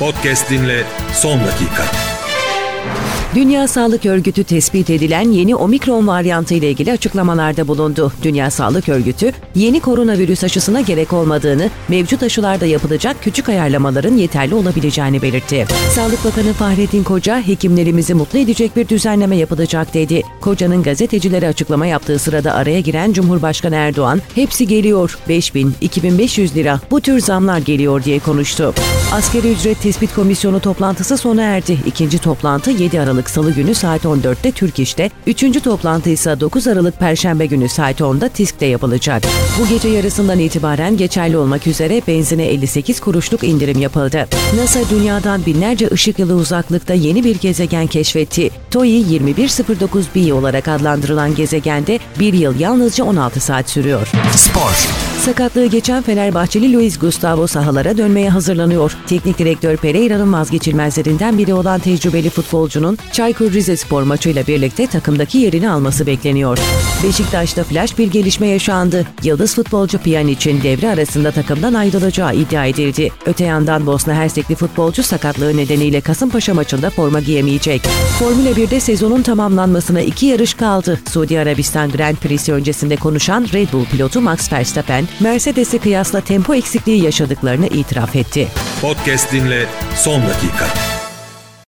Podcast dinle son dakika. Dünya Sağlık Örgütü tespit edilen yeni omikron varyantı ile ilgili açıklamalarda bulundu. Dünya Sağlık Örgütü, yeni koronavirüs aşısına gerek olmadığını, mevcut aşılarda yapılacak küçük ayarlamaların yeterli olabileceğini belirtti. Sağlık Bakanı Fahrettin Koca, hekimlerimizi mutlu edecek bir düzenleme yapılacak dedi. Koca'nın gazetecilere açıklama yaptığı sırada araya giren Cumhurbaşkanı Erdoğan, hepsi geliyor, 5.000, 2.500 lira, bu tür zamlar geliyor diye konuştu. Asgari Ücret Tespit Komisyonu toplantısı sona erdi. İkinci toplantı 7 Aralık Salı günü saat 14'te Türk İş'te, 3. toplantı ise 9 Aralık Perşembe günü saat 10'da TİSK'te yapılacak. Bu gece yarısından itibaren geçerli olmak üzere benzine 58 kuruşluk indirim yapıldı. NASA dünyadan binlerce ışık yılı uzaklıkta yeni bir gezegen keşfetti. TOI 2109b olarak adlandırılan gezegende bir yıl yalnızca 16 saat sürüyor. Spor. Sakatlığı geçen Fenerbahçeli Luis Gustavo sahalara dönmeye hazırlanıyor. Teknik direktör Pereira'nın vazgeçilmezlerinden biri olan tecrübeli futbolcunun Çaykur Rizespor maçıyla birlikte takımdaki yerini alması bekleniyor. Beşiktaş'ta flash bir gelişme yaşandı. Yıldız futbolcu Pjanic'in devre arasında takımdan ayrılacağı iddia edildi. Öte yandan Bosna Hersekli futbolcu sakatlığı nedeniyle Kasımpaşa maçında forma giyemeyecek. Formula 1'de sezonun tamamlanmasına 2 yarış kaldı. Suudi Arabistan Grand Prix'si öncesinde konuşan Red Bull pilotu Max Verstappen, Mercedes'e kıyasla tempo eksikliği yaşadıklarını itiraf etti. Podcast dinle son dakika.